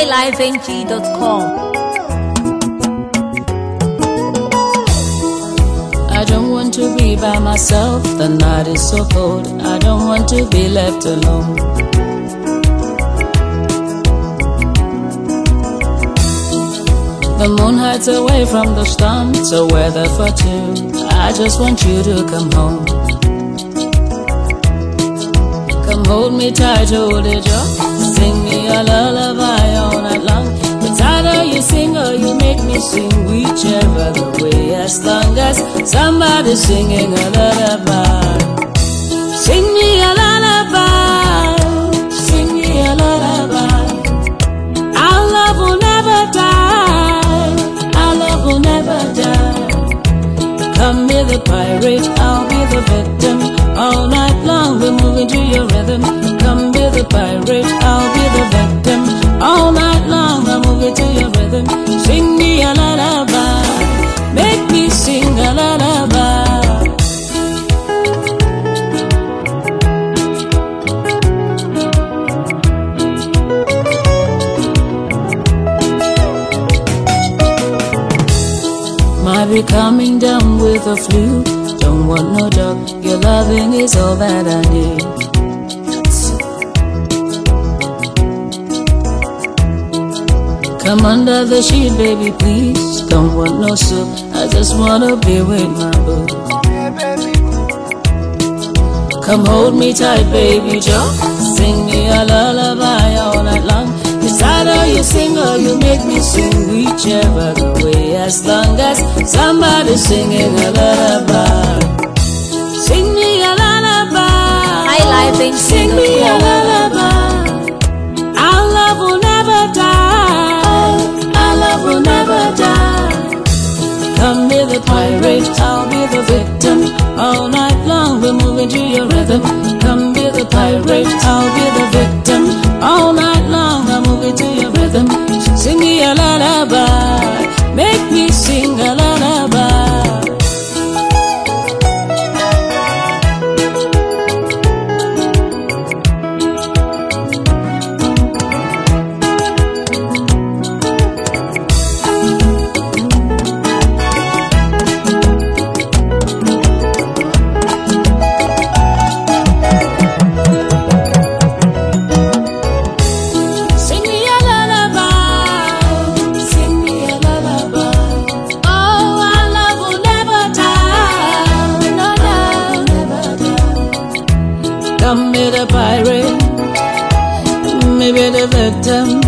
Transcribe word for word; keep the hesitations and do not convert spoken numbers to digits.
live n g dot com. I don't want to be by myself, the night is so cold. I don't want to be left alone. The moon hides away from the storm, it's a weather for two. I just want you to come home. Come hold me tight, hold it up. Sing me a lullaby all night long. It's either you sing or you make me sing, whichever the way, as long as somebody's singing a lullaby. Sing me a lullaby, sing me a lullaby. Our love will never die, our love will never die. Come be the pirate, I'll be the victim. All night long we're moving to your rhythm. Come be the pirate, I'll be the victim. All night long I'm moving to your rhythm. Sing me a lullaby, make me sing a lullaby. Might be coming down with a flu. Don't want no dog, your loving is all that I need. Come under the sheet, baby, please. Don't want no soup, I just wanna be with my boo. Come hold me tight, baby, Joe. Sing me a lullaby all night long. It's either you sing or you make me sing, whichever the way, as long as somebody's singing a lullaby. Sing me a lullaby, Hi live n g sing me a dot com. lullaby. Our love will never die, our love will never die. Come be the pirate, I'll be the victim. All night long we're moving to your rhythm. Come be the pirate, I'll be the victim. All night long I'm moving to your rhythm. Sing me a lullaby, make me sing a lullaby. Come be the pirate, maybe the victim.